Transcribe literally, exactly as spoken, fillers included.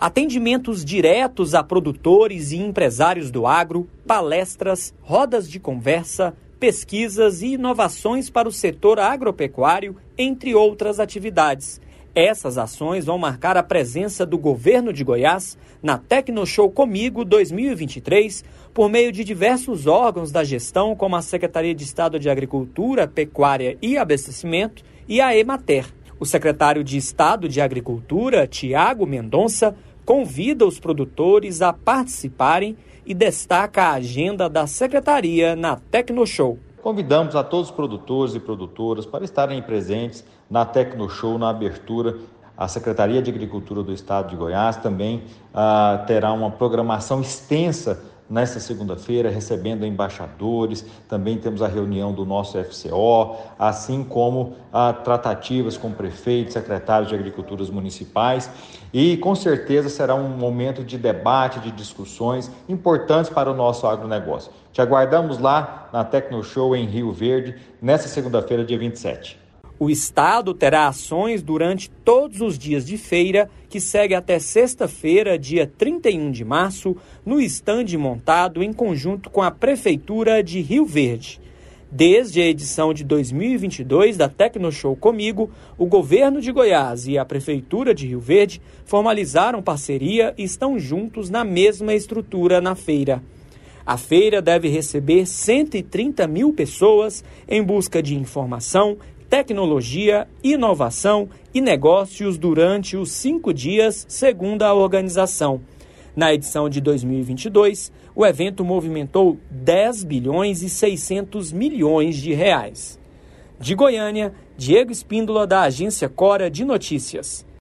Atendimentos diretos a produtores e empresários do agro, palestras, rodas de conversa, pesquisas e inovações para o setor agropecuário, entre outras atividades. Essas ações vão marcar a presença do governo de Goiás na Tecnoshow Comigo dois mil e vinte e três, por meio de diversos órgãos da gestão, como a Secretaria de Estado de Agricultura, Pecuária e Abastecimento e a Emater. O secretário de Estado de Agricultura, Tiago Mendonça, convida os produtores a participarem e destaca a agenda da Secretaria na Tecnoshow. Convidamos a todos os produtores e produtoras para estarem presentes na Tecnoshow, na abertura. A Secretaria de Agricultura do Estado de Goiás também ah, terá uma programação extensa nesta segunda-feira, recebendo embaixadores. Também temos a reunião do nosso F C O, assim como ah, tratativas com prefeitos, secretários de agriculturas municipais. E com certeza será um momento de debate, de discussões importantes para o nosso agronegócio. Te aguardamos lá na Tecnoshow em Rio Verde, nesta segunda-feira, dia vinte e sete. O Estado terá ações durante todos os dias de feira, que segue até sexta-feira, dia trinta e um de março, no estande montado em conjunto com a Prefeitura de Rio Verde. Desde a edição de dois mil e vinte e dois da Tecnoshow Comigo, o governo de Goiás e a Prefeitura de Rio Verde formalizaram parceria e estão juntos na mesma estrutura na feira. A feira deve receber cento e trinta mil pessoas em busca de informação, tecnologia, inovação e negócios durante os cinco dias, segundo a organização. Na edição de dois mil e vinte e dois, o evento movimentou dez bilhões e seiscentos milhões de reais. De Goiânia, Diego Espíndola, da agência Cora de Notícias.